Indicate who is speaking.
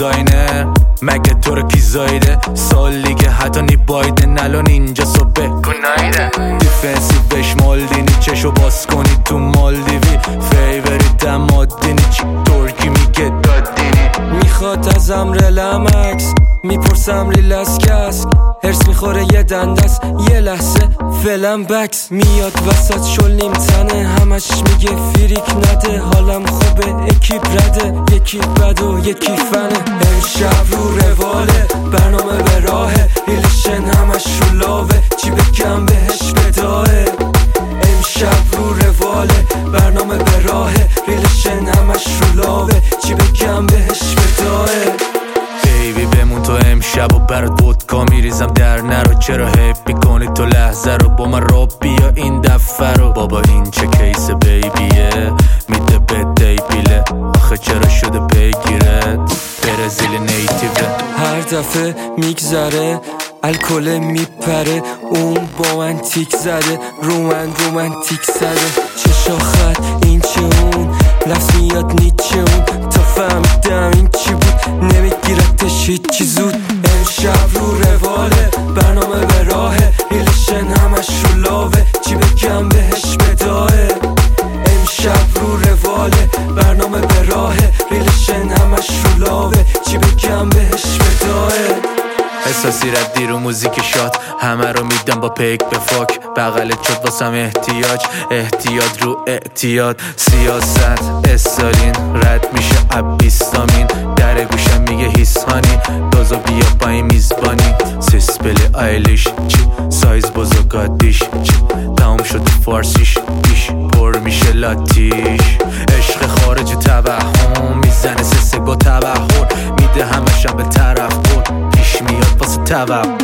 Speaker 1: دیزاینر مگه تو رو کی زایده سال دیگه حتی نی بایدن الان اینجا صبح گنایده دیفنسیوش مالدینی چشو باز کنی تو مالدیوی فیوریت مادینی چی ترکی میگه دادینی
Speaker 2: میخواد ازم رلمکس میپرسم ریلس کس هرس میخوره یه دندس یه لحظه فلم بکس میاد وسط شل نیم تنه همش میگه فریک نده حالم خوبه اکیپ رده یکی بد و یکی فنه امشب رو رواله برنامه به راهه ریلیشن همش رو لاوه چی بگم بهش بداهه امشب رو رواله برنامه به راهه ریلیشن همش رو لاوه چی بگم بهش بداهه
Speaker 1: بیبی بمون تو امشب و برات ودکا میریزم در نرو چرا حیف میکنی تو لحظه رو با من راب بیا این دفعه رو بابا این چه کیس بیبیه میده به دی پیله آخه چرا شده پیگیرت برزیل نیتیوه
Speaker 2: هر دفعه میگذره الکل میپره اون با من تیک زده رومنتیک زده چه شاخت این چه اون لفظ میاد نیچه اون تا فهمیدم این چی بود نمیگیرتش هیچی زود امشب رو رواله برنامه به راهه ریلیشن همش رو لاوه چی بگم بهش بداهه امشب رو رواله برنامه به راهه ریلیشن همش رو لاوه چی بگم بهش بداهه
Speaker 1: احساسی ردی رو موزیک شاد همه رو میدم با پیک به فاک بغلت شد واسم احتیاط رو اعتیاد سیاست استالین رد میشه ابیستامین در گوشم میگه هیسانی دازو بیا با این میزبانی سیسپل آیلیش چی سایز بزرگاتیش چی تمام شد فارسیش بیش پر میشه لاتیش عشق خارج توهم میزنه سسه با تبهر میده همشم به طرف بر پیش میاد واسه توقع